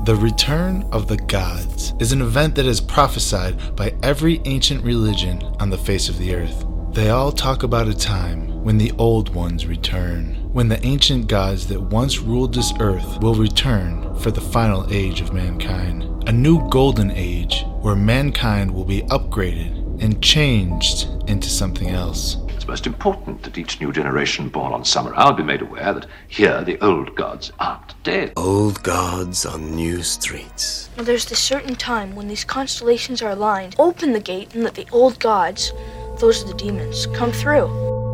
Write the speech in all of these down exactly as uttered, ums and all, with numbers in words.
The return of the gods is an event that is prophesied by every ancient religion on the face of the earth. They all talk about a time when the old ones return, when the ancient gods that once ruled this earth will return for the final age of mankind. A new golden age where mankind will be upgraded and changed into something else. It's most important that each new generation born on Summer Hour be made aware that here the old gods aren't dead. Old gods on new streets. Now there's this certain time when these constellations are aligned. Open the gate and let the old gods, those are the demons, come through.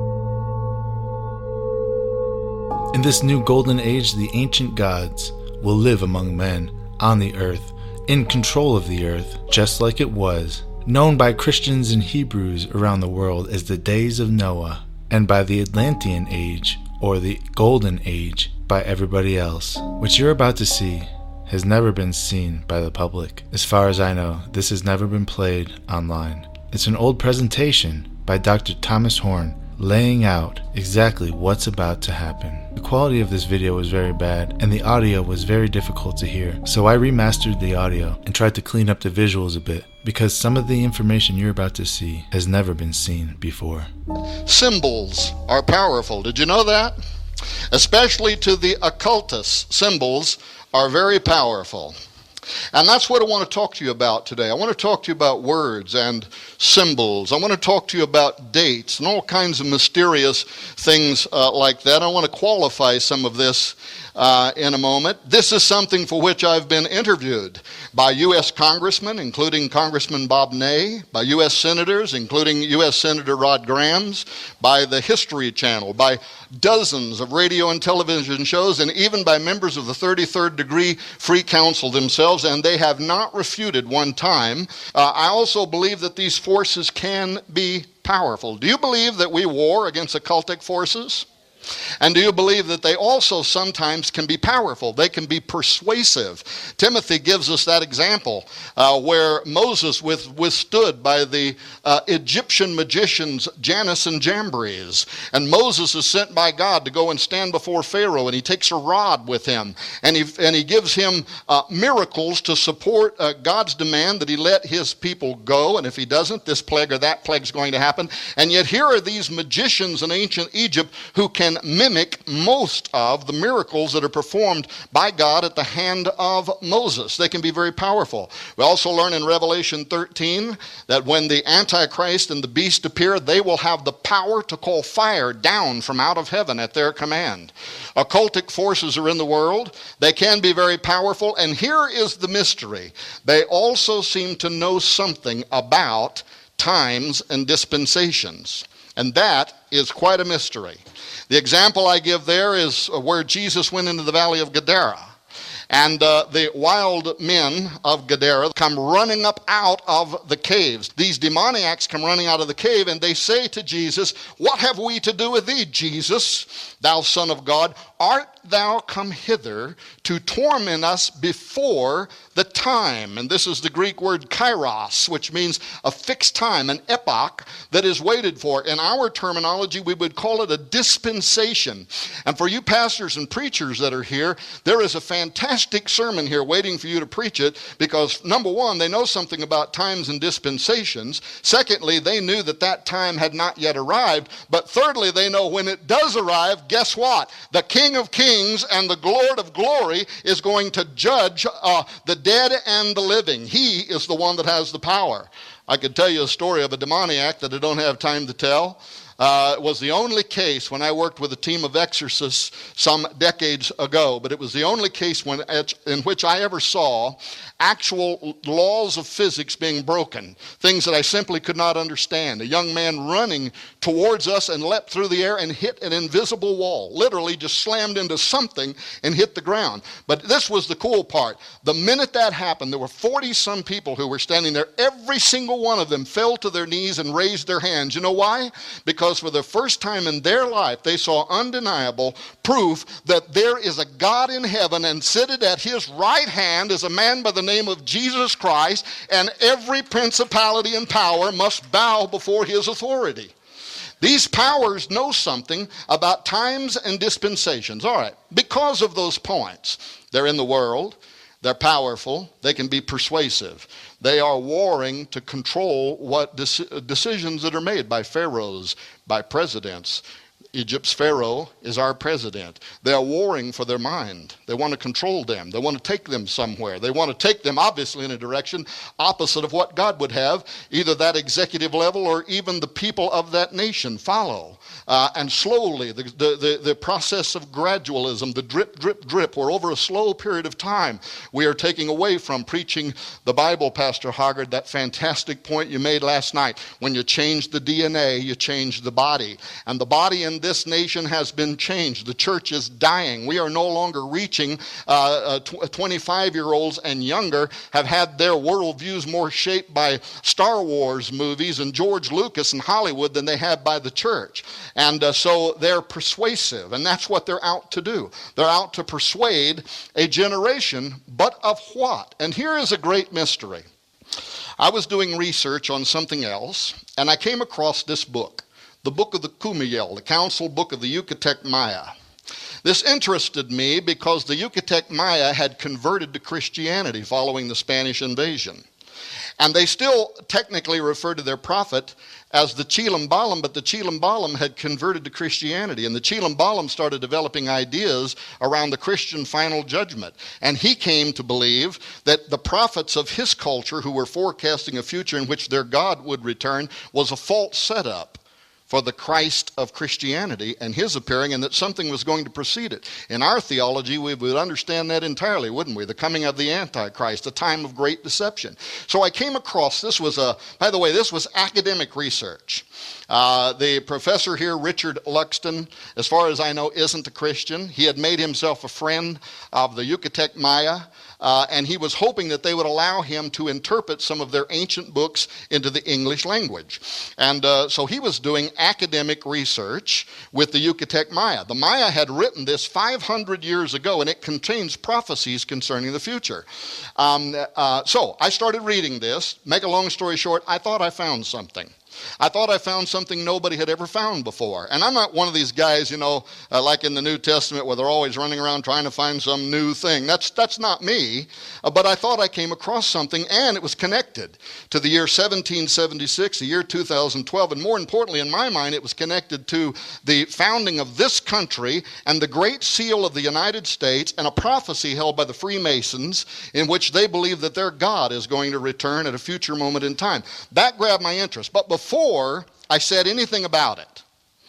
In this new golden age, the ancient gods will live among men, on the earth, in control of the earth, just like it was, known by Christians and Hebrews around the world as the days of Noah, and by the Atlantean Age, or the Golden Age, by everybody else. What you're about to see has never been seen by the public. As far as I know, this has never been played online. It's an old presentation by Doctor Thomas Horn, laying out exactly what's about to happen. The quality of this video was very bad, and the audio was very difficult to hear, so I remastered the audio and tried to clean up the visuals a bit, because some of the information you're about to see has never been seen before. Symbols are powerful. Did you know that? Especially to the occultists, symbols are very powerful. And that's what I want to talk to you about today. I want to talk to you about words and symbols. I want to talk to you about dates and all kinds of mysterious things uh, like that. I want to qualify some of this uh, in a moment. This is something for which I've been interviewed by U S congressmen, including Congressman Bob Ney, by U S senators, including U S Senator Rod Grams, by the History Channel, by dozens of radio and television shows, and even by members of the thirty-third Degree Free Council themselves, and they have not refuted one time. Uh, I also believe that these forces can be powerful. Do you believe that we war against occultic forces? And do you believe that they also sometimes can be powerful? They can be persuasive. Timothy gives us that example uh, where Moses with, withstood by the uh, Egyptian magicians Jannes and Jambres. And Moses is sent by God to go and stand before Pharaoh, and he takes a rod with him. And he, and he gives him uh, miracles to support uh, God's demand that he let his people go. And if he doesn't, this plague or that plague is going to happen. And yet here are these magicians in ancient Egypt who can mimic most of the miracles that are performed by God at the hand of Moses. They can be very powerful. We also learn in Revelation thirteen that when the Antichrist and the beast appear, they will have the power to call fire down from out of heaven at their command. Occultic forces are in the world. They can be very powerful, and here is the mystery. They also seem to know something about times and dispensations, and that is quite a mystery. The example I give there is where Jesus went into the valley of Gadara. And uh, the wild men of Gadara come running up out of the caves. These demoniacs come running out of the cave, and they say to Jesus, "What have we to do with thee, Jesus, thou Son of God? Art thou come hither to torment us before the time?" And this is the Greek word kairos, which means a fixed time, an epoch that is waited for. In our terminology, we would call it a dispensation. And for you pastors and preachers that are here, there is a fantastic sermon here waiting for you to preach it, because number one, they know something about times and dispensations. Secondly, they knew that that time had not yet arrived. But thirdly, they know when it does arrive, guess what? The King of Kings and the Lord of Glory is going to judge uh, the dead and the living. He is the one that has the power. I could tell you a story of a demoniac that I don't have time to tell. Uh, it was the only case when I worked with a team of exorcists some decades ago, but it was the only case when, in which I ever saw actual laws of physics being broken, things that I simply could not understand. A young man running towards us and leapt through the air and hit an invisible wall, literally just slammed into something and hit the ground. But this was the cool part. The minute that happened, there were forty-some people who were standing there. Every single one of them fell to their knees and raised their hands. You know why? Because for the first time in their life, they saw undeniable proof that there is a God in heaven, and seated at his right hand is a man by the name of Jesus Christ, and every principality and power must bow before his authority. These powers know something about times and dispensations. All right, because of those points, they're in the world. They're powerful. They can be persuasive. They are warring to control what dec- decisions that are made by pharaohs, by presidents. Egypt's Pharaoh is our president. They are warring for their mind. They want to control them. They want to take them somewhere. They want to take them, obviously, in a direction opposite of what God would have. Either that executive level or even the people of that nation follow. Uh, and slowly, the, the, the, the process of gradualism, the drip, drip, drip, where over a slow period of time, we are taking away from preaching the Bible, Pastor Hoggard, that fantastic point you made last night. When you change the D N A, you change the body. And the body in this nation has been changed. The church is dying. We are no longer reaching uh, uh, twenty-five-year-olds and younger have had their worldviews more shaped by Star Wars movies and George Lucas and Hollywood than they have by the church. And uh, so they're persuasive, and that's what they're out to do. They're out to persuade a generation, but of what? And here is a great mystery. I was doing research on something else, and I came across this book, the book of the Kumiel, the council book of the Yucatec Maya. This interested me because the Yucatec Maya had converted to Christianity following the Spanish invasion. And they still technically refer to their prophet as the Chilambalam, but the Chilambalam had converted to Christianity. And the Chilambalam started developing ideas around the Christian final judgment. And he came to believe that the prophets of his culture, who were forecasting a future in which their God would return, was a false setup for the Christ of Christianity and his appearing, and that something was going to precede it. In our theology, we would understand that entirely, wouldn't we? The coming of the Antichrist, a time of great deception. So I came across, this was a, by the way, this was academic research. Uh, the professor here, Richard Luxton, as far as I know, isn't a Christian. He had made himself a friend of the Yucatec Maya. Uh, and he was hoping that they would allow him to interpret some of their ancient books into the English language. And uh, so he was doing academic research with the Yucatec Maya. The Maya had written this five hundred years ago, and it contains prophecies concerning the future. Um, uh, so I started reading this. Make a long story short, I thought I found something. I thought I found something nobody had ever found before. And I'm not one of these guys, you know, uh, like in the New Testament where they're always running around trying to find some new thing. That's that's not me. Uh, but I thought I came across something, and it was connected to the year seventeen seventy-six, the year two thousand twelve. And more importantly, in my mind, it was connected to the founding of this country and the Great Seal of the United States, and a prophecy held by the Freemasons in which they believe that their God is going to return at a future moment in time. That grabbed my interest. But before Before I said anything about it,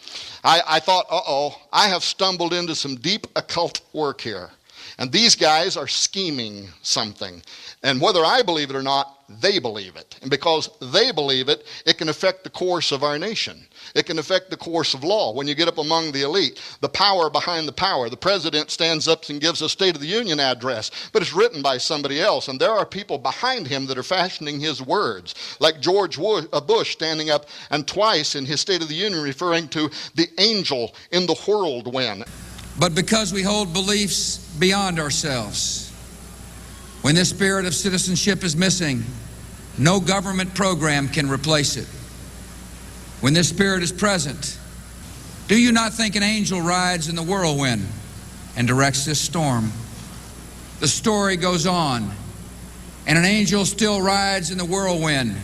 I, I thought, uh-oh, I have stumbled into some deep occult work here. And these guys are scheming something. And whether I believe it or not, they believe it. And because they believe it, it can affect the course of our nation. It can affect the course of law. When you get up among the elite, the power behind the power. The president stands up and gives a State of the Union address, but it's written by somebody else. And there are people behind him that are fashioning his words, like George Bush standing up and twice in his State of the Union referring to the angel in the whirlwind. But because we hold beliefs beyond ourselves, when this spirit of citizenship is missing, no government program can replace it. When this spirit is present, do you not think an angel rides in the whirlwind and directs this storm? The story goes on, and an angel still rides in the whirlwind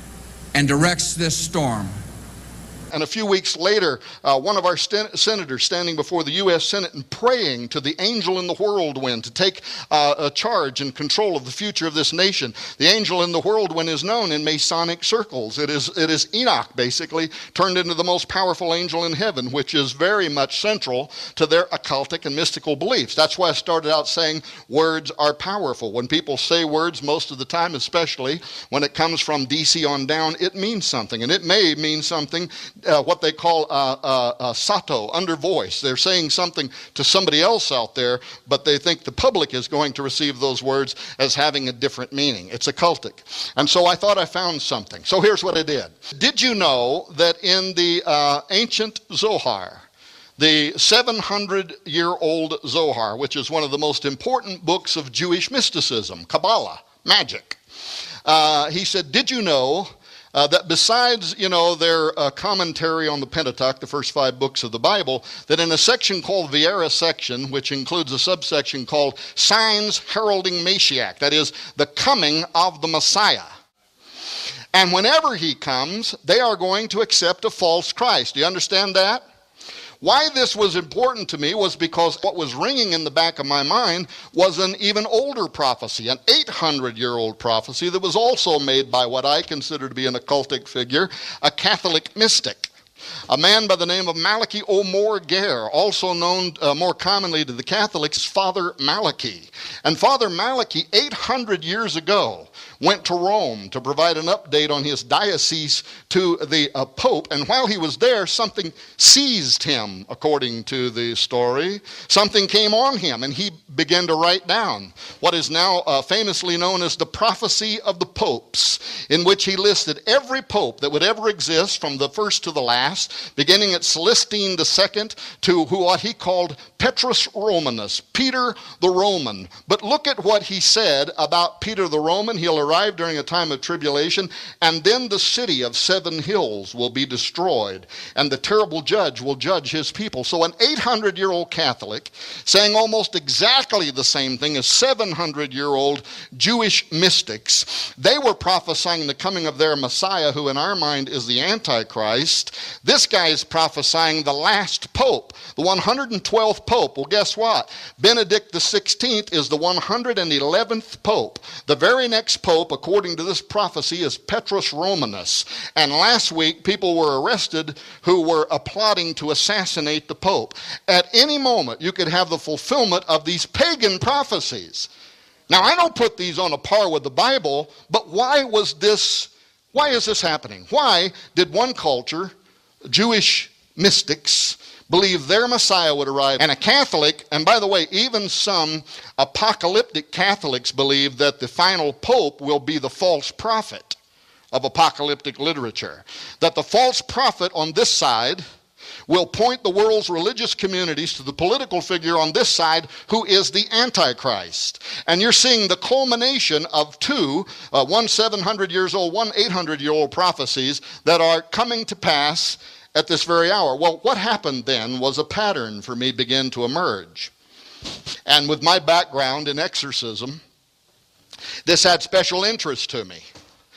and directs this storm. And a few weeks later, uh, one of our sten- senators standing before the U S Senate and praying to the angel in the whirlwind to take uh, a charge and control of the future of this nation. The angel in the whirlwind is known in Masonic circles. It is, it is Enoch, basically, turned into the most powerful angel in heaven, which is very much central to their occultic and mystical beliefs. That's why I started out saying words are powerful. When people say words, most of the time, especially when it comes from D C on down, it means something. And it may mean something Uh, what they call uh, uh, uh, sato, under voice. They're saying something to somebody else out there, but they think the public is going to receive those words as having a different meaning. It's occultic. And so I thought I found something. So here's what I did. Did you know that in the uh, ancient Zohar, the seven hundred year old Zohar, which is one of the most important books of Jewish mysticism, Kabbalah, magic, uh, he said, did you know Uh, that besides, you know, their uh, commentary on the Pentateuch, the first five books of the Bible, that in a section called Viera section, which includes a subsection called Signs Heralding Mashiach, that is, the coming of the Messiah. And whenever he comes, they are going to accept a false Christ. Do you understand that? Why this was important to me was because what was ringing in the back of my mind was an even older prophecy, an eight hundred year old prophecy that was also made by what I consider to be an occultic figure, a Catholic mystic. A man by the name of Malachi O'More Gare, also known uh, more commonly to the Catholics, Father Malachi. And Father Malachi, eight hundred years ago, went to Rome to provide an update on his diocese to the uh, Pope. And while he was there, something seized him, according to the story. Something came on him, and he began to write down what is now uh, famously known as the Prophecy of the Popes, in which he listed every pope that would ever exist from the first to the last, beginning at Celestine the Second to who, what he called Petrus Romanus, Peter the Roman. But look at what he said about Peter the Roman. He'll arrive during a time of tribulation, and then the city of seven hills will be destroyed, and the terrible judge will judge his people. So an eight hundred year old Catholic saying almost exactly the same thing as seven hundred year old Jewish mystics, they were prophesying the coming of their Messiah, who in our mind is the Antichrist. This guy is prophesying the last pope, the one hundred twelfth pope. Well, guess what? Benedict the sixteenth is the one hundred eleventh pope. The very next pope, according to this prophecy, is Petrus Romanus. And last week, people were arrested who were uh, plotting to assassinate the Pope. At any moment, you could have the fulfillment of these pagan prophecies. Now, I don't put these on a par with the Bible, but why was this, why is this happening? Why did one culture, Jewish mystics, believe their Messiah would arrive, and a Catholic, and by the way, even some apocalyptic Catholics believe that the final pope will be the false prophet of apocalyptic literature, that the false prophet on this side will point the world's religious communities to the political figure on this side who is the Antichrist. And you're seeing the culmination of two, uh, one seven hundred years old, one eight hundred year old prophecies that are coming to pass at this very hour. Well, what happened then was a pattern for me began to emerge. And with my background in exorcism, this had special interest to me.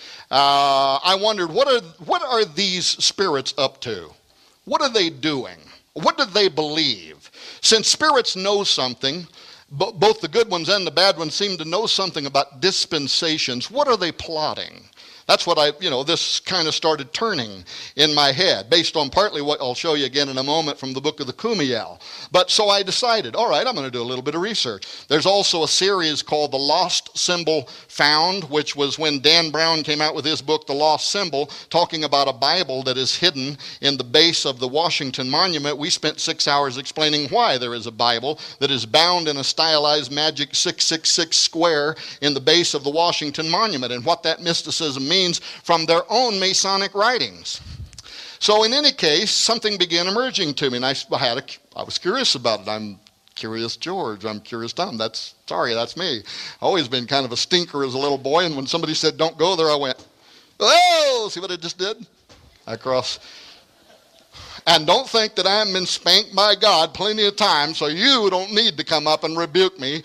Uh, I wondered, what are, what are these spirits up to? What are they doing? What do they believe? Since spirits know something, b- both the good ones and the bad ones seem to know something about dispensations. What are they plotting? That's what I, you know, this kind of started turning in my head, based on partly what I'll show you again in a moment from the book of the Kumiel. But so I decided, all right, I'm going to do a little bit of research. There's also a series called The Lost Symbol Found, which was when Dan Brown came out with his book, The Lost Symbol, talking about a Bible that is hidden in the base of the Washington Monument. We spent six hours explaining why there is a Bible that is bound in a stylized magic six six six square in the base of the Washington Monument, and what that mysticism means from their own Masonic writings. So in any case, something began emerging to me, and I, had a, I was curious about it. I'm curious George, I'm curious Tom. That's, sorry, that's me. Always been kind of a stinker as a little boy, and when somebody said don't go there, I went, oh, see what I just did? I crossed. And don't think that I haven't been spanked by God plenty of times, so you don't need to come up and rebuke me.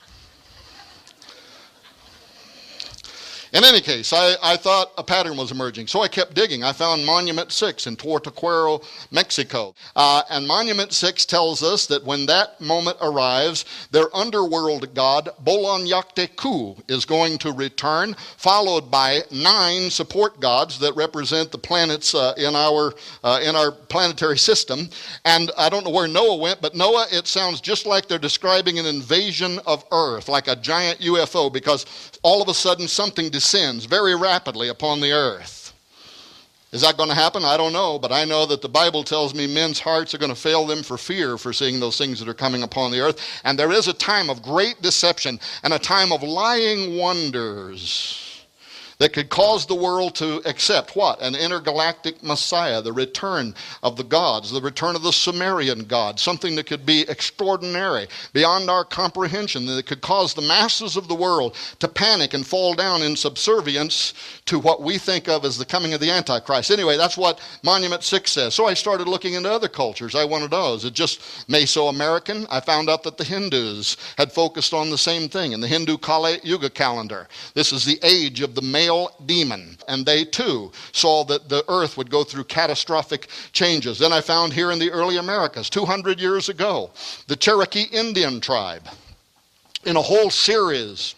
In any case, I, I thought a pattern was emerging, so I kept digging. I found Monument six in Tortuquero, Mexico. Uh, and Monument six tells us that when that moment arrives, their underworld god, Bolon Yakteku, is going to return, followed by nine support gods that represent the planets uh, in our uh, in our planetary system. And I don't know where Noah went, but Noah, it sounds just like they're describing an invasion of Earth, like a giant U F O, because all of a sudden something descends very rapidly upon the earth. Is that going to happen? I don't know, but I know that the Bible tells me men's hearts are going to fail them for fear for seeing those things that are coming upon the earth. And there is a time of great deception and a time of lying wonders that could cause the world to accept what? An intergalactic Messiah, the return of the gods, the return of the Sumerian god, something that could be extraordinary, beyond our comprehension, that could cause the masses of the world to panic and fall down in subservience to what we think of as the coming of the Antichrist. Anyway, that's what Monument six says. So I started looking into other cultures. I wanted to know, is it just Mesoamerican? I found out that the Hindus had focused on the same thing in the Hindu Kali Yuga calendar. This is the age of the male demon, and they too saw that the earth would go through catastrophic changes. Then I found here in the early Americas, two hundred years ago, the Cherokee Indian tribe, in a whole series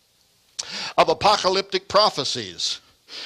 of apocalyptic prophecies.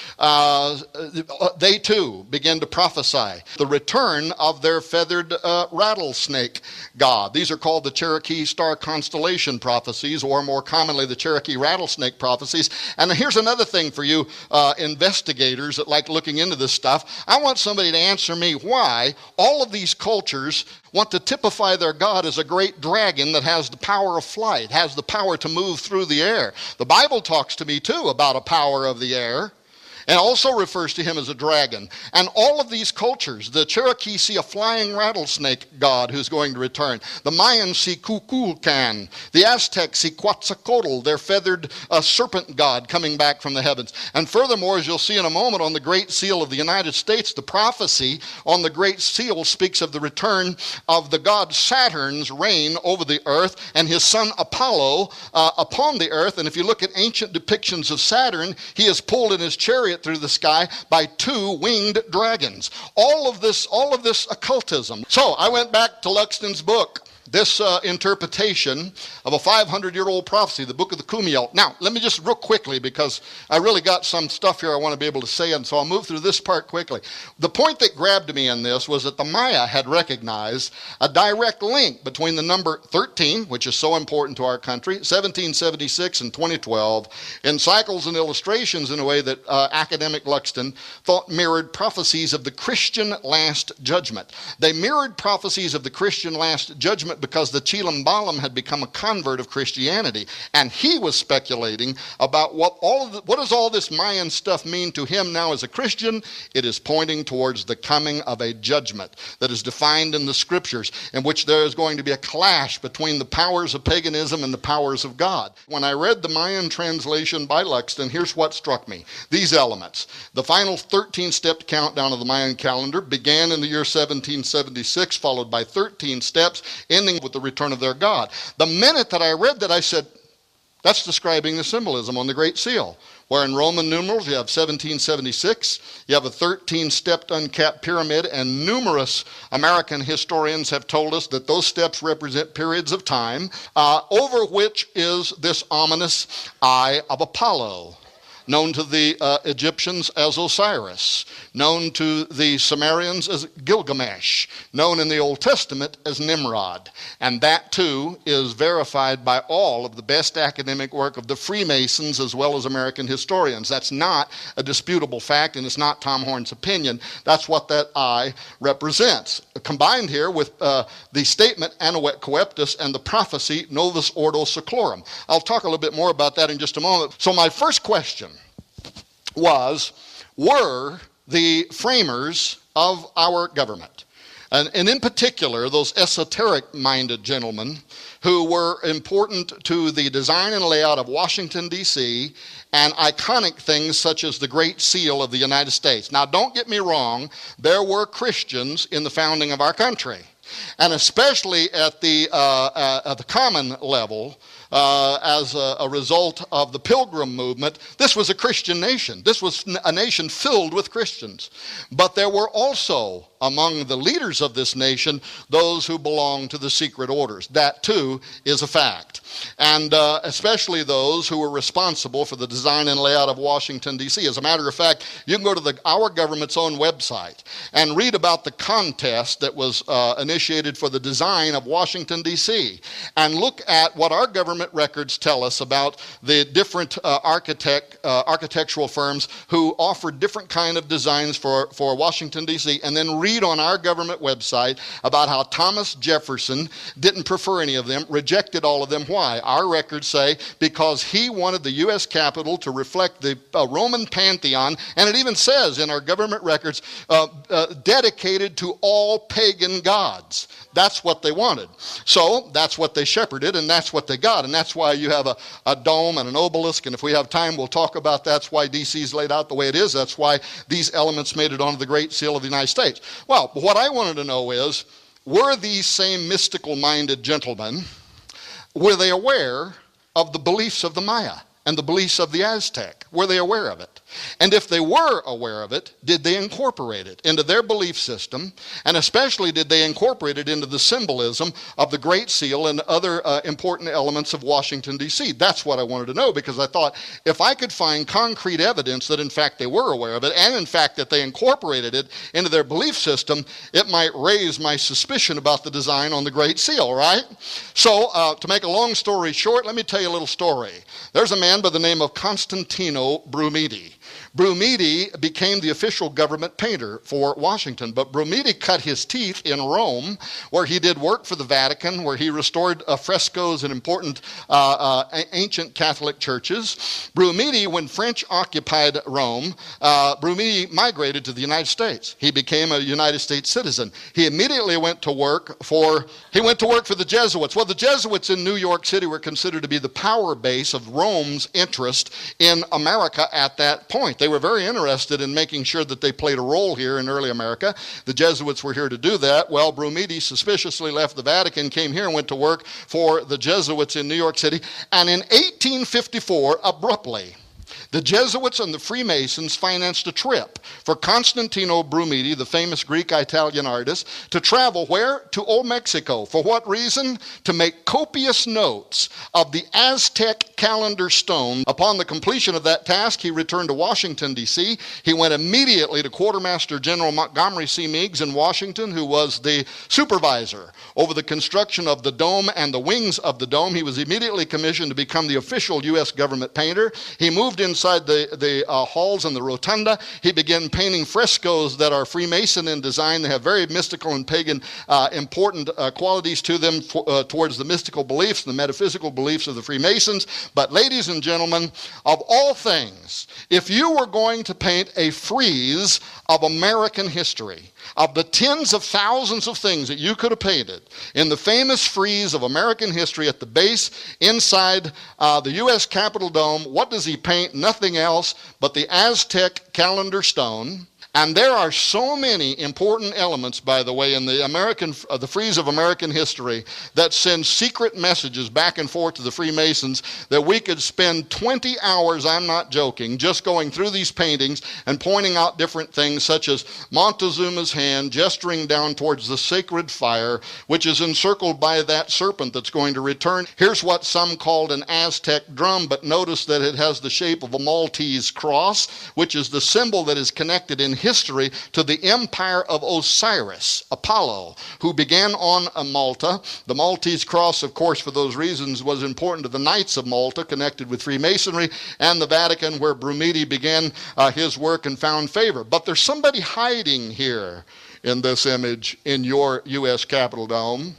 Uh, they too begin to prophesy the return of their feathered uh, rattlesnake god. These are called the Cherokee Star Constellation prophecies, or more commonly the Cherokee Rattlesnake prophecies. And here's another thing for you uh, investigators that like looking into this stuff. I want somebody to answer me why all of these cultures want to typify their god as a great dragon that has the power of flight, has the power to move through the air. The Bible talks to me too about a power of the air, and also refers to him as a dragon. And all of these cultures, the Cherokee see a flying rattlesnake god who's going to return. The Mayans see Kukulkan. The Aztecs see Quetzalcoatl, their feathered uh, serpent god coming back from the heavens. And furthermore, as you'll see in a moment, on the Great Seal of the United States, the prophecy on the Great Seal speaks of the return of the god Saturn's reign over the earth and his son Apollo uh, upon the earth. And if you look at ancient depictions of Saturn, he is pulled in his chariot through the sky by two winged dragons. All of this, all of this occultism. So I went back to Luxton's book, this uh, interpretation of a five hundred year old prophecy, the book of the Kumiel. Now, let me just real quickly, because I really got some stuff here I want to be able to say, and so I'll move through this part quickly. The point that grabbed me in this was that the Maya had recognized a direct link between the number thirteen, which is so important to our country, seventeen seventy-six and twenty twelve, in cycles and illustrations in a way that uh, academic Luxton thought mirrored prophecies of the Christian Last Judgment. They mirrored prophecies of the Christian Last Judgment because the Chilam Balam had become a convert of Christianity, and he was speculating about what all of the, what does all this Mayan stuff mean to him now as a Christian. It is pointing towards the coming of a judgment that is defined in the scriptures, in which there is going to be a clash between the powers of paganism and the powers of God. When I read the Mayan translation by Luxton, here's what struck me. These elements. The final thirteen-step countdown of the Mayan calendar began in the year seventeen seventy-six, followed by thirteen steps, ending with the return of their God. The minute that I read that, I said, that's describing the symbolism on the Great Seal, where in Roman numerals you have seventeen seventy-six, you have a thirteen-stepped uncapped pyramid, and numerous American historians have told us that those steps represent periods of time, uh, over which is this ominous eye of Apollo, known to the uh, Egyptians as Osiris, known to the Sumerians as Gilgamesh, known in the Old Testament as Nimrod. And that too is verified by all of the best academic work of the Freemasons as well as American historians. That's not a disputable fact, and it's not Tom Horn's opinion. That's what that eye represents. Combined here with uh, the statement Anahuet Coeptus and the prophecy Novus Ordo Seclorum. I'll talk a little bit more about that in just a moment. So my first question was, were the framers of our government, and, and in particular those esoteric-minded gentlemen who were important to the design and layout of Washington, D C, and iconic things such as the Great Seal of the United States. Now, don't get me wrong, there were Christians in the founding of our country, and especially at the, uh, uh, at the common level, Uh, as a, a result of the Pilgrim movement. This was a Christian nation. This was a nation filled with Christians. But there were also among the leaders of this nation those who belonged to the secret orders. That too is a fact. And uh, especially those who were responsible for the design and layout of Washington, D C. As a matter of fact, you can go to the, our government's own website and read about the contest that was uh, initiated for the design of Washington, D C, and look at what our government government records tell us about the different uh, architect, uh, architectural firms who offered different kind of designs for, for Washington, D C, and then read on our government website about how Thomas Jefferson didn't prefer any of them, rejected all of them. Why? Our records say because he wanted the U S Capitol to reflect the uh, Roman pantheon, and it even says in our government records, uh, uh, dedicated to all pagan gods. That's what they wanted. So that's what they shepherded, and that's what they got. And that's why you have a, a dome and an obelisk, and if we have time, we'll talk about that. That's why D C is laid out the way it is. That's why these elements made it onto the Great Seal of the United States. Well, what I wanted to know is, were these same mystical-minded gentlemen, were they aware of the beliefs of the Maya and the beliefs of the Aztec? Were they aware of it? And if they were aware of it, did they incorporate it into their belief system? And especially, did they incorporate it into the symbolism of the Great Seal and other uh, important elements of Washington, D C? That's what I wanted to know, because I thought if I could find concrete evidence that in fact they were aware of it, and in fact that they incorporated it into their belief system, it might raise my suspicion about the design on the Great Seal, right? So, uh, to make a long story short, let me tell you a little story. There's a man by the name of Constantino Brumidi. Brumidi became the official government painter for Washington, but Brumidi cut his teeth in Rome, where he did work for the Vatican, where he restored uh, frescoes in important uh, uh, ancient Catholic churches. Brumidi, when French occupied Rome, uh, Brumidi migrated to the United States. He became a United States citizen. He immediately went to work for, he went to work for the Jesuits. Well, the Jesuits in New York City were considered to be the power base of Rome's interest in America at that point. They were very interested in making sure that they played a role here in early America. The Jesuits were here to do that. Well, Brumidi suspiciously left the Vatican, came here and went to work for the Jesuits in New York City. And in eighteen fifty-four, abruptly, the Jesuits and the Freemasons financed a trip for Constantino Brumidi, the famous Greek-Italian artist, to travel where? To Old Mexico. For what reason? To make copious notes of the Aztec calendar stone. Upon the completion of that task, he returned to Washington, D C. He went immediately to Quartermaster General Montgomery C. Meigs in Washington, who was the supervisor over the construction of the dome and the wings of the dome. He was immediately commissioned to become the official U S government painter. He moved in Inside the, the uh, halls and the rotunda, he began painting frescoes that are Freemason in design. They have very mystical and pagan uh, important uh, qualities to them for, uh, towards the mystical beliefs, the metaphysical beliefs of the Freemasons. But ladies and gentlemen, of all things, if you were going to paint a frieze of American history, of the tens of thousands of things that you could have painted in the famous frieze of American history at the base inside uh, the U S Capitol Dome, what does he paint? Nothing else but the Aztec calendar stone. And there are so many important elements, by the way, in the American, uh, the frieze of American history that send secret messages back and forth to the Freemasons that we could spend twenty hours, I'm not joking, just going through these paintings and pointing out different things, such as Montezuma's hand gesturing down towards the sacred fire, which is encircled by that serpent that's going to return. Here's what some called an Aztec drum, but notice that it has the shape of a Maltese cross, which is the symbol that is connected in history to the empire of Osiris, Apollo, who began on Malta. The Maltese cross, of course, for those reasons, was important to the Knights of Malta, connected with Freemasonry, and the Vatican, where Brumidi began uh, his work and found favor. But there's somebody hiding here in this image in your U S Capitol Dome.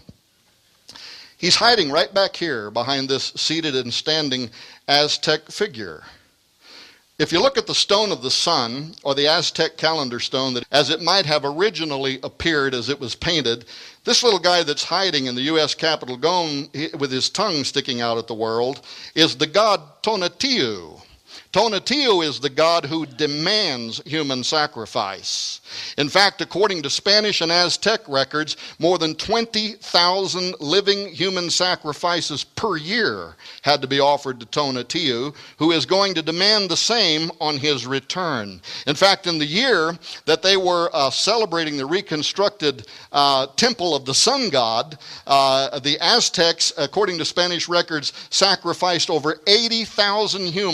He's hiding right back here behind this seated and standing Aztec figure. If you look at the stone of the sun, or the Aztec calendar stone, that as it might have originally appeared as it was painted, this little guy that's hiding in the U S Capitol Dome with his tongue sticking out at the world is the god Tonatiuh. Tonatiuh is the god who demands human sacrifice. In fact, according to Spanish and Aztec records, more than twenty thousand living human sacrifices per year had to be offered to Tonatiuh, who is going to demand the same on his return. In fact, in the year that they were uh, celebrating the reconstructed uh, temple of the sun god, uh, the Aztecs, according to Spanish records, sacrificed over eighty thousand humans that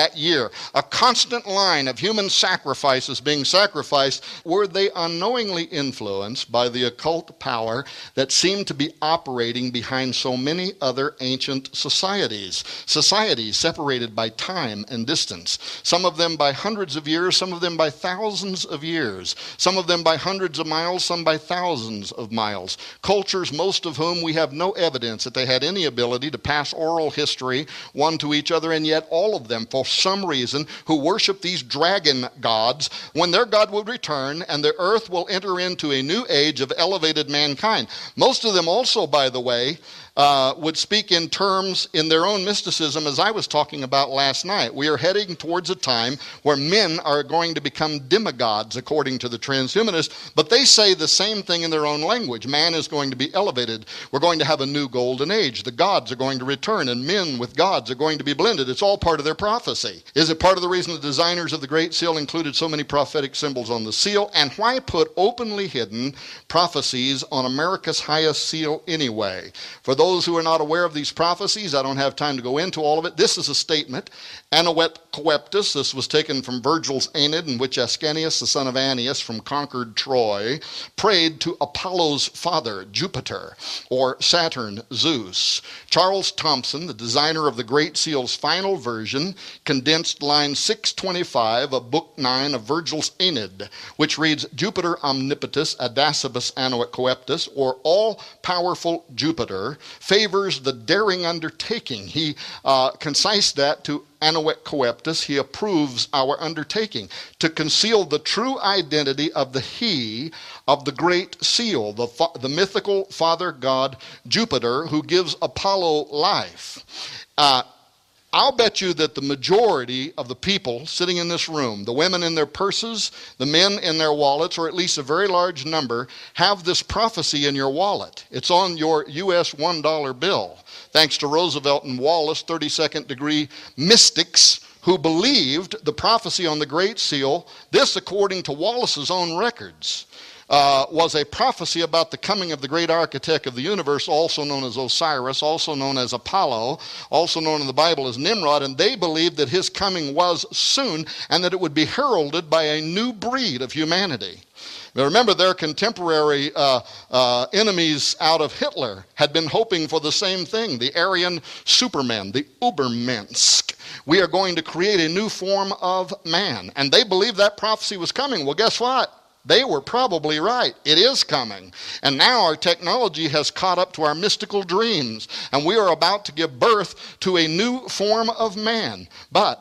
that year, a constant line of human sacrifices being sacrificed, were they unknowingly influenced by the occult power that seemed to be operating behind so many other ancient societies? Societies separated by time and distance, some of them by hundreds of years, some of them by thousands of years, some of them by hundreds of miles, some by thousands of miles. Cultures, most of whom we have no evidence that they had any ability to pass oral history one to each other, and yet all of them, for some reason, who worship these dragon gods, when their God will return and the earth will enter into a new age of elevated mankind. Most of them also, by the way, Uh, would speak in terms in their own mysticism, as I was talking about last night. We are heading towards a time where men are going to become demigods, according to the transhumanists, but they say the same thing in their own language. Man is going to be elevated. We're going to have a new golden age. The gods are going to return, and men with gods are going to be blended. It's all part of their prophecy. Is it part of the reason the designers of the Great Seal included so many prophetic symbols on the seal? And why put openly hidden prophecies on America's highest seal anyway? For those Those who are not aware of these prophecies, I don't have time to go into all of it. This is a statement. Anahuet Coeptus, this was taken from Virgil's Aeneid, in which Ascanius, the son of Annius, from conquered Troy, prayed to Apollo's father, Jupiter, or Saturn, Zeus. Charles Thompson, the designer of the Great Seal's final version, condensed line six twenty-five of Book nine of Virgil's Aeneid, which reads, Jupiter omnipotus adacibus Anahuet Coeptus, or all-powerful Jupiter, favors the daring undertaking. He uh, concised that to Anahuet Coeptus. He approves our undertaking to conceal the true identity of the he of the Great Seal, the, the mythical father god Jupiter, who gives Apollo life. Uh, I'll bet you that the majority of the people sitting in this room, the women in their purses, the men in their wallets, or at least a very large number, have this prophecy in your wallet. It's on your U S one dollar bill. Thanks to Roosevelt and Wallace, thirty-second degree mystics who believed the prophecy on the Great Seal. This, according to Wallace's own records, Uh, was a prophecy about the coming of the great architect of the universe, also known as Osiris, also known as Apollo, also known in the Bible as Nimrod, and they believed that his coming was soon and that it would be heralded by a new breed of humanity. Now remember, their contemporary uh, uh, enemies out of Hitler had been hoping for the same thing, the Aryan supermen, the Ubermensch. We are going to create a new form of man. And they believed that prophecy was coming. Well, guess what? They were probably right. It is coming. And now our technology has caught up to our mystical dreams, and we are about to give birth to a new form of man. But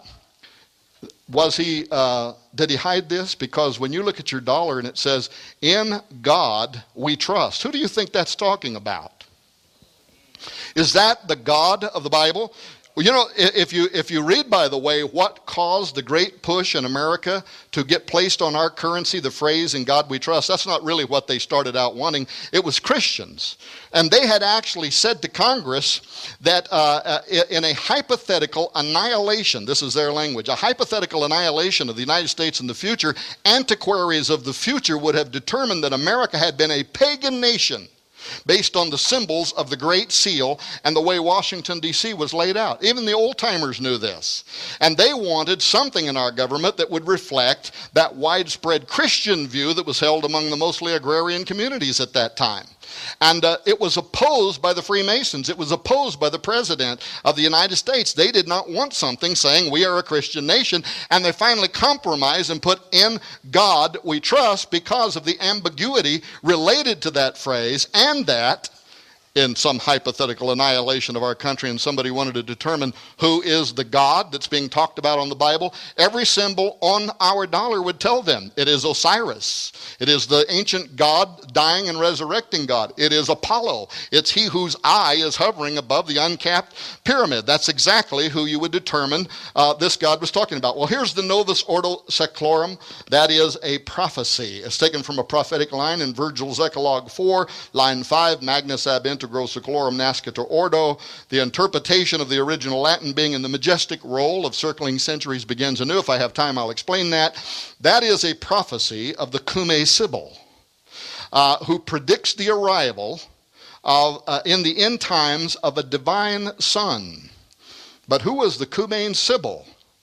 was he, uh, did he hide this? Because when you look at your dollar and it says, in God we trust. Who do you think that's talking about? Is that the God of the Bible? Well, you know, if you if you read, by the way, what caused the great push in America to get placed on our currency, the phrase, in God we trust, that's not really what they started out wanting. It was Christians. And they had actually said to Congress that uh, in a hypothetical annihilation, this is their language, a hypothetical annihilation of the United States in the future, antiquaries of the future would have determined that America had been a pagan nation, based on the symbols of the Great Seal and the way Washington, D C was laid out. Even the old-timers knew this. And they wanted something in our government that would reflect that widespread Christian view that was held among the mostly agrarian communities at that time. And uh, it was opposed by the Freemasons. It was opposed by the President of the United States. They did not want something saying we are a Christian nation. And they finally compromised and put in God we trust because of the ambiguity related to that phrase, and that in some hypothetical annihilation of our country and somebody wanted to determine who is the God that's being talked about on the Bible, every symbol on our dollar would tell them it is Osiris. It is the ancient God, dying and resurrecting God. It is Apollo. It's he whose eye is hovering above the uncapped pyramid. That's exactly who you would determine uh, this God was talking about. Well, here's the Novus Ordo Seclorum. That is a prophecy. It's taken from a prophetic line in Virgil's Eclogue four, line five, Magnus ab integro seclorum nascitur ordo. The interpretation of the original Latin being in the majestic role of circling centuries begins anew. If I have time, I'll explain that. That is a prophecy of the Cumae Sibyl, uh, who predicts the arrival of, uh, in the end times of a divine son. But who was the Cumaean Sibyl?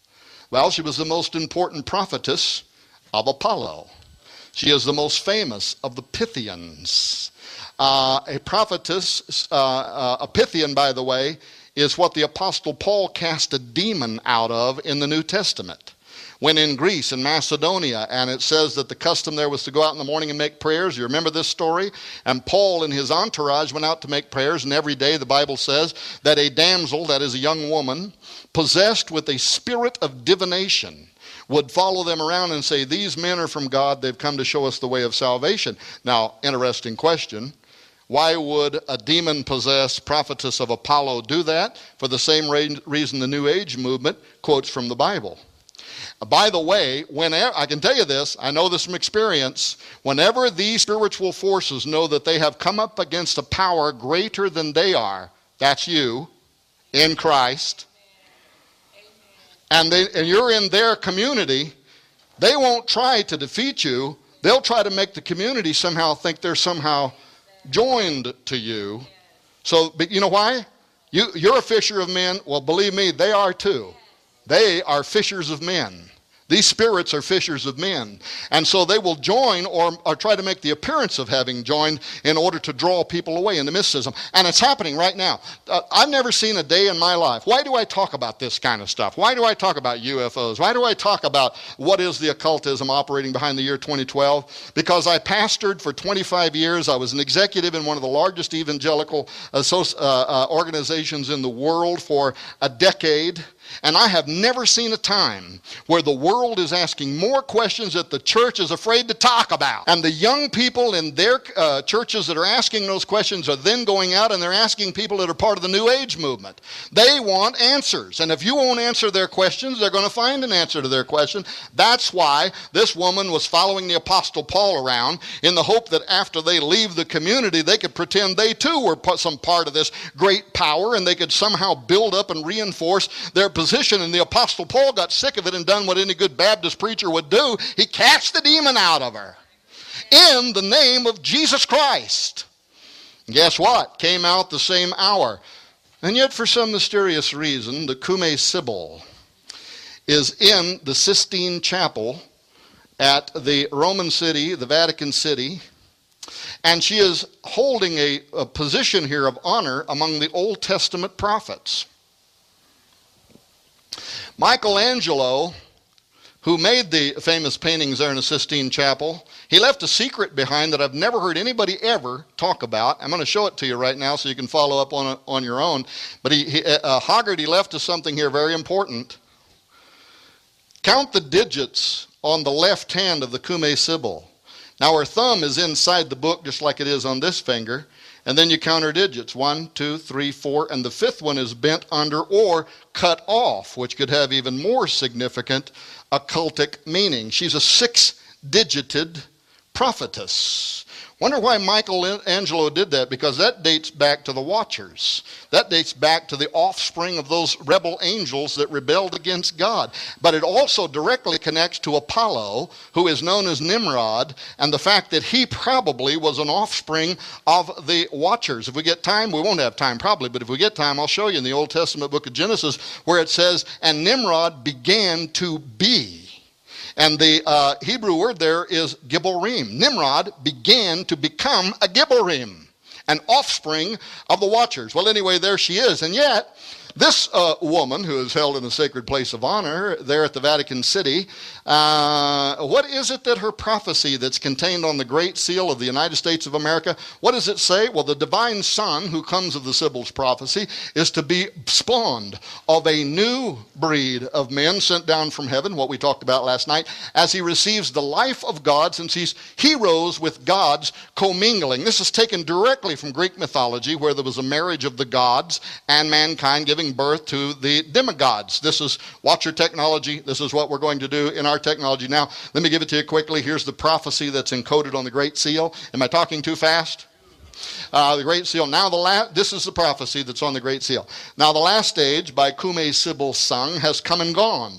Well, she was the most important prophetess of Apollo. She is the most famous of the Pythians. Uh, a prophetess, uh, uh, a Pythian, by the way, is what the Apostle Paul cast a demon out of in the New Testament. When in Greece and Macedonia, and it says that the custom there was to go out in the morning and make prayers. You remember this story? And Paul and his entourage went out to make prayers, and every day the Bible says that a damsel, that is a young woman, possessed with a spirit of divination, would follow them around and say, these men are from God, they've come to show us the way of salvation. Now, interesting question. Why would a demon-possessed prophetess of Apollo do that? For the same reason the New Age movement quotes from the Bible. By the way, whenever, I can tell you this, I know this from experience, whenever these spiritual forces know that they have come up against a power greater than they are, that's you, in Christ, and, they, and you're in their community, they won't try to defeat you. They'll try to make the community somehow think they're somehow joined to you. So, but you know why? You, you're a fisher of men. Well, believe me, they are too. They are fishers of men. These spirits are fishers of men. And so they will join or, or try to make the appearance of having joined in order to draw people away into mysticism. And it's happening right now. Uh, I've never seen a day in my life. Why do I talk about this kind of stuff? Why do I talk about U F Os? Why do I talk about what is the occultism operating behind the year twenty twelve? Because I pastored for twenty-five years. I was an executive in one of the largest evangelical associ- uh, uh, organizations in the world for a decade. And I have never seen a time where the world is asking more questions that the church is afraid to talk about. And the young people in their uh, churches that are asking those questions are then going out and they're asking people that are part of the New Age movement. They want answers. And if you won't answer their questions, they're going to find an answer to their question. That's why this woman was following the Apostle Paul around in the hope that after they leave the community, they could pretend they too were some part of this great power and they could somehow build up and reinforce their position. And the Apostle Paul got sick of it and done what any good Baptist preacher would do. He cast the demon out of her in the name of Jesus Christ. Guess what? Came out the same hour. And yet for some mysterious reason, the Cumae Sibyl is in the Sistine Chapel at the Roman city, the Vatican City, and she is holding a, a position here of honor among the Old Testament prophets. Michelangelo, who made the famous paintings there in the Sistine Chapel, he left a secret behind that I've never heard anybody ever talk about. I'm going to show it to you right now so you can follow up on it on your own. But he, he, uh, Hogarty left us something here very important. Count the digits on the left hand of the Cumae Sibyl. Now her thumb is inside the book just like it is on this finger. And then you count her digits, one, two, three, four, and the fifth one is bent under or cut off, which could have even more significant occultic meaning. She's a six-digited prophetess. Wonder why Michelangelo did that, because that dates back to the Watchers. That dates back to the offspring of those rebel angels that rebelled against God. But it also directly connects to Apollo, who is known as Nimrod, and the fact that he probably was an offspring of the Watchers. If we get time, we won't have time probably, but if we get time, I'll show you in the Old Testament book of Genesis where it says, and Nimrod began to be. And the uh, Hebrew word there is Gibborim. Nimrod began to become a Gibborim, an offspring of the Watchers. Well, anyway, there she is. And yet, this uh, woman who is held in a sacred place of honor there at the Vatican City, uh, what is it that her prophecy that's contained on the Great Seal of the United States of America, what does it say? Well, the divine son who comes of the Sibyl's prophecy is to be spawned of a new breed of men sent down from heaven, what we talked about last night, as he receives the life of God since he's heroes with gods commingling. This is taken directly from Greek mythology where there was a marriage of the gods and mankind giving birth to the demigods. This is Watcher technology. This is what we're going to do in our technology. Now, let me give it to you quickly. Here's the prophecy that's encoded on the Great Seal. Am I talking too fast? Uh, the Great Seal. Now, the la- this is the prophecy that's on the Great Seal. Now, the last age by Cumae Sibyl sung has come and gone.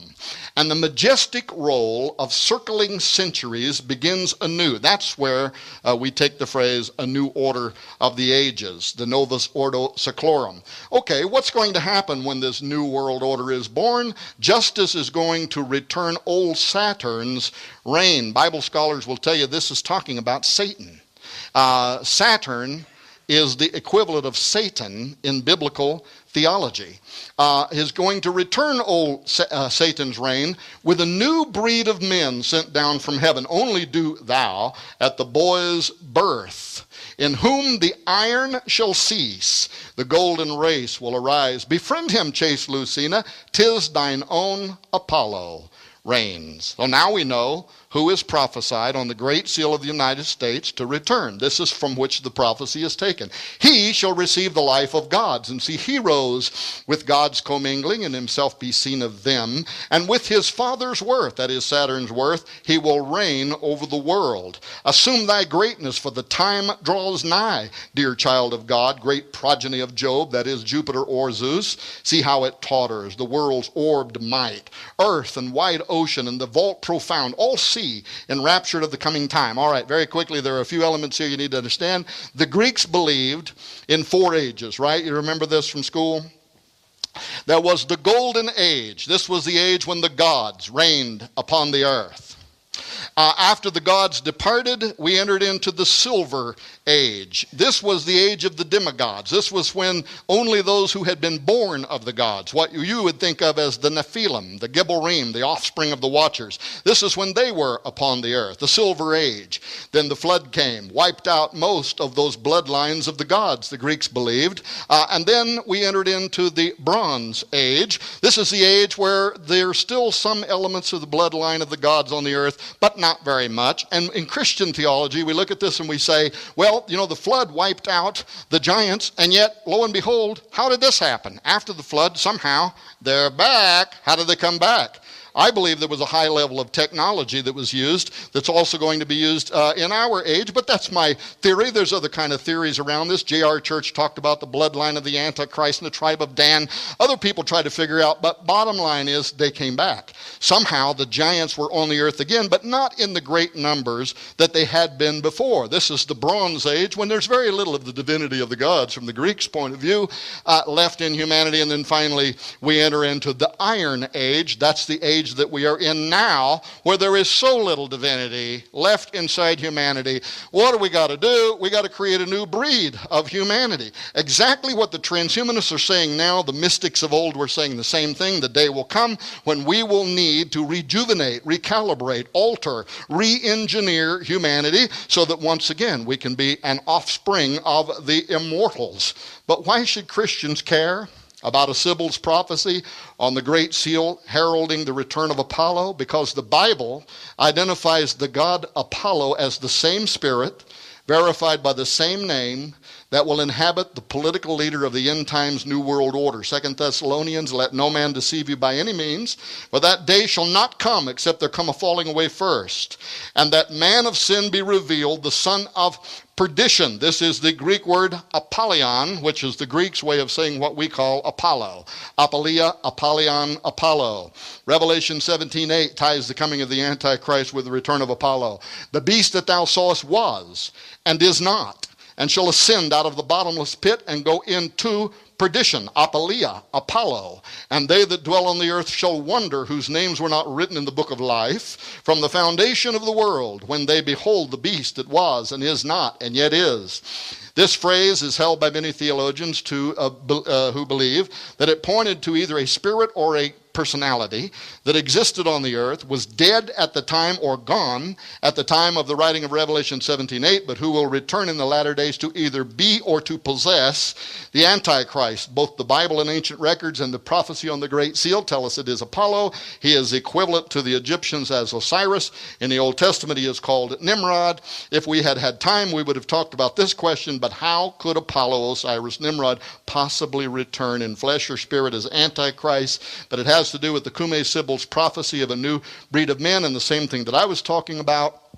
And the majestic roll of circling centuries begins anew. That's where uh, we take the phrase, a new order of the ages, the Novus Ordo Seclorum. Okay, what's going to happen when this new world order is born? Justice is going to return old Saturn's reign. Bible scholars will tell you this is talking about Satan. Uh, Saturn is the equivalent of Satan in biblical theology. Uh, is going to return old Sa- uh, Satan's reign with a new breed of men sent down from heaven. Only do thou at the boy's birth, in whom the iron shall cease, the golden race will arise. Befriend him, chaste Lucina, 'tis thine own Apollo reigns. So now we know who is prophesied on the great seal of the United States to return. This is from which the prophecy is taken. He shall receive the life of gods, and see heroes with gods commingling, and himself be seen of them. And with his father's worth, that is Saturn's worth, he will reign over the world. Assume thy greatness, for the time draws nigh, dear child of God, great progeny of Job, that is Jupiter or Zeus. See how it totters, the world's orbed might, earth and wide ocean, and the vault profound, all see enraptured of the coming time. All right, very quickly, there are a few elements here you need to understand. The Greeks believed in four ages, right? You remember this from school? There was the golden age. This was the age when the gods reigned upon the earth. Uh, after the gods departed, we entered into the silver age. This was the age of the demigods. This was when only those who had been born of the gods, what you would think of as the Nephilim, the Gibborim, the offspring of the Watchers, this is when they were upon the earth, the silver age. Then the flood came, wiped out most of those bloodlines of the gods, the Greeks believed. Uh, and then we entered into the bronze age. This is the age where there's still some elements of the bloodline of the gods on the earth, but not very much. And in Christian theology, we look at this and we say, well, you know, the flood wiped out the giants, and yet, lo and behold, how did this happen? After the flood, somehow, they're back. How did they come back? I believe there was a high level of technology that was used that's also going to be used uh, in our age, but that's my theory. There's other kind of theories around this. J R Church talked about the bloodline of the Antichrist and the tribe of Dan. Other people try to figure out, but bottom line is they came back. Somehow the giants were on the earth again, but not in the great numbers that they had been before. This is the Bronze Age, when there's very little of the divinity of the gods from the Greeks' point of view uh, left in humanity. And then finally we enter into the Iron Age. That's the age that we are in now, where there is so little divinity left inside humanity. What do we got to do? We got to create a new breed of humanity. Exactly what the transhumanists are saying now, the mystics of old were saying the same thing. The day will come when we will need to rejuvenate, recalibrate, alter, re-engineer humanity so that once again we can be an offspring of the immortals. But why should Christians care about a Sibyl's prophecy on the Great Seal heralding the return of Apollo? Because the Bible identifies the god Apollo as the same spirit, verified by the same name, that will inhabit the political leader of the end times new world order. Second Thessalonians, let no man deceive you by any means, for that day shall not come except there come a falling away first, and that man of sin be revealed, the son of perdition. This is the Greek word Apollyon, which is the Greeks' way of saying what we call Apollo. Apollia, Apollyon, Apollo. Revelation seventeen eight ties the coming of the Antichrist with the return of Apollo. The beast that thou sawest was, and is not, and shall ascend out of the bottomless pit and go into perdition, Apollia, Apollo. And they that dwell on the earth shall wonder, whose names were not written in the book of life from the foundation of the world, when they behold the beast that was and is not and yet is. This phrase is held by many theologians to, uh, uh, who believe that it pointed to either a spirit or a personality that existed on the earth, was dead at the time or gone at the time of the writing of Revelation seventeen eight, but who will return in the latter days to either be or to possess the Antichrist. Both the Bible and ancient records and the prophecy on the Great Seal tell us it is Apollo. He is equivalent to the Egyptians as Osiris. In the Old Testament he is called Nimrod. If we had had time we would have talked about this question, but how could Apollo, Osiris, Nimrod possibly return in flesh or spirit as Antichrist? But it has to do with the Cumae Sibyl's prophecy of a new breed of men, and the same thing that I was talking about.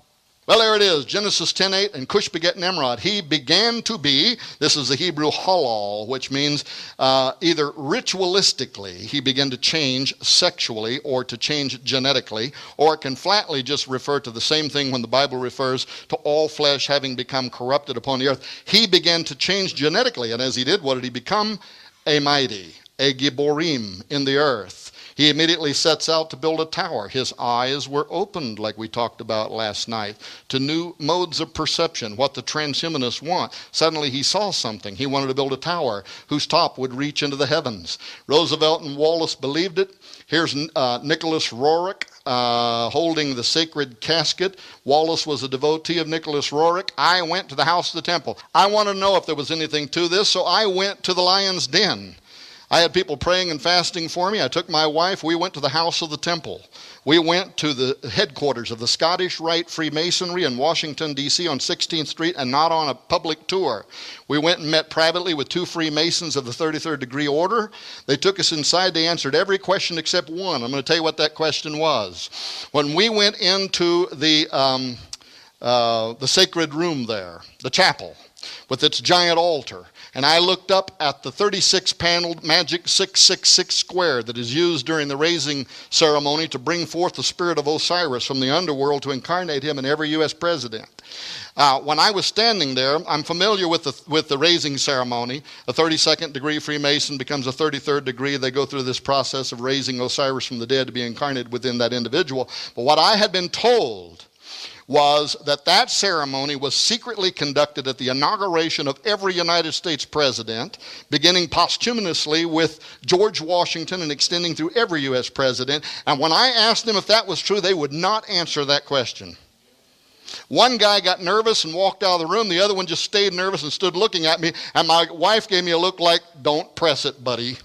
Well, there it is, Genesis ten eight, and Cush begat Nimrod. He began to be, this is the Hebrew halal, which means uh, either ritualistically, he began to change sexually or to change genetically, or it can flatly just refer to the same thing when the Bible refers to all flesh having become corrupted upon the earth. He began to change genetically, and as he did, what did he become? A mighty, a Gibborim in the earth. He immediately sets out to build a tower. His eyes were opened, like we talked about last night, to new modes of perception, what the transhumanists want. Suddenly he saw something. He wanted to build a tower whose top would reach into the heavens. Roosevelt and Wallace believed it. Here's uh, Nicholas Roerich uh, holding the sacred casket. Wallace was a devotee of Nicholas Roerich. I went to the house of the temple. I wanted to know if there was anything to this, so I went to the lion's den. I had people praying and fasting for me. I took my wife. We went to the house of the temple. We went to the headquarters of the Scottish Rite Freemasonry in Washington, D C on sixteenth street, and not on a public tour. We went and met privately with two Freemasons of the thirty-third degree order. They took us inside. They answered every question except one. I'm going to tell you what that question was. When we went into the, um, uh, the sacred room there, the chapel, with its giant altar, and I looked up at the thirty-six paneled magic six six six square that is used during the raising ceremony to bring forth the spirit of Osiris from the underworld to incarnate him in every U S president. Uh, when I was standing there, I'm familiar with the with the raising ceremony. A thirty-second degree Freemason becomes a thirty-third degree. They go through this process of raising Osiris from the dead to be incarnated within that individual. But what I had been told was that that ceremony was secretly conducted at the inauguration of every United States president, beginning posthumously with George Washington and extending through every U S president. And when I asked them if that was true, they would not answer that question. One guy got nervous and walked out of the room. The other one just stayed nervous and stood looking at me. And my wife gave me a look like, "Don't press it, buddy."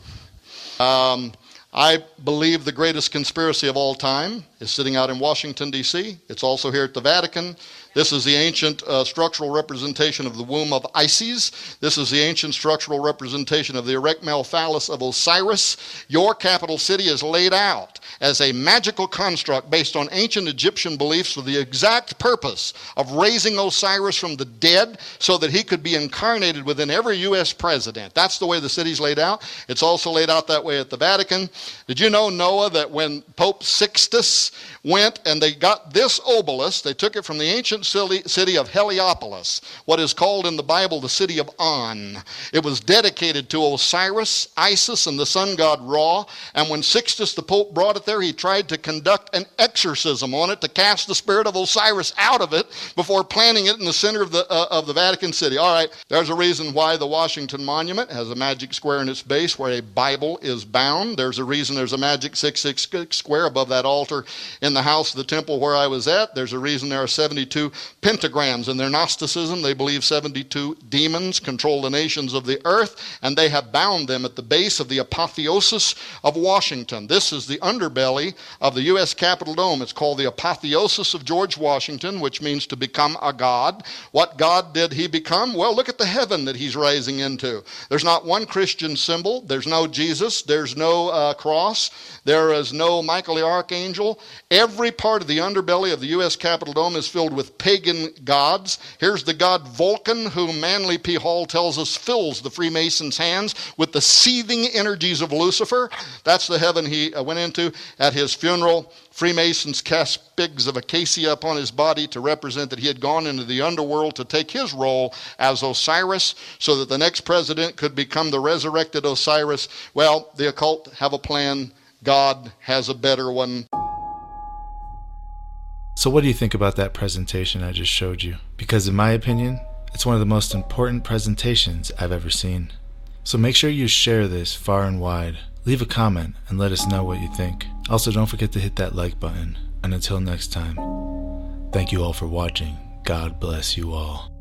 Um, I believe the greatest conspiracy of all time is sitting out in Washington, D C It's also here at the Vatican. This is the ancient uh, structural representation of the womb of Isis. This is the ancient structural representation of the erect male phallus of Osiris. Your capital city is laid out as a magical construct based on ancient Egyptian beliefs for the exact purpose of raising Osiris from the dead so that he could be incarnated within every U S president. That's the way the city's laid out. It's also laid out that way at the Vatican. Did you know, Noah, that when Pope Sixtus went and they got this obelisk, they took it from the ancient city of Heliopolis, what is called in the Bible the city of On. It was dedicated to Osiris, Isis, and the sun god Ra. And when Sixtus the Pope brought it there, he tried to conduct an exorcism on it to cast the spirit of Osiris out of it before planting it in the center of the uh, of the Vatican City. All right, there's a reason why the Washington Monument has a magic square in its base where a Bible is bound. There's a reason there's a magic six six six square above that altar in the house of the temple where I was at. There's a reason there are seventy-two pentagrams. In their Gnosticism, they believe seventy-two demons control the nations of the earth, and they have bound them at the base of the apotheosis of Washington. This is the underbelly of the U S Capitol Dome. It's called the apotheosis of George Washington, which means to become a god. What god did he become? Well, look at the heaven that he's rising into. There's not one Christian symbol. There's no Jesus. There's no uh, cross. There is no Michael the Archangel. Every part of the underbelly of the U S Capitol Dome is filled with pagan gods. Here's the god Vulcan, whom Manly P. Hall tells us fills the Freemasons' hands with the seething energies of Lucifer. That's the heaven he uh, went into. At his funeral, Freemasons cast figs of acacia upon his body to represent that he had gone into the underworld to take his role as Osiris so that the next president could become the resurrected Osiris. Well, the occult have a plan. God has a better one. So what do you think about that presentation I just showed you? Because in my opinion, it's one of the most important presentations I've ever seen. So make sure you share this far and wide. Leave a comment and let us know what you think. Also, don't forget to hit that like button. And until next time, thank you all for watching. God bless you all.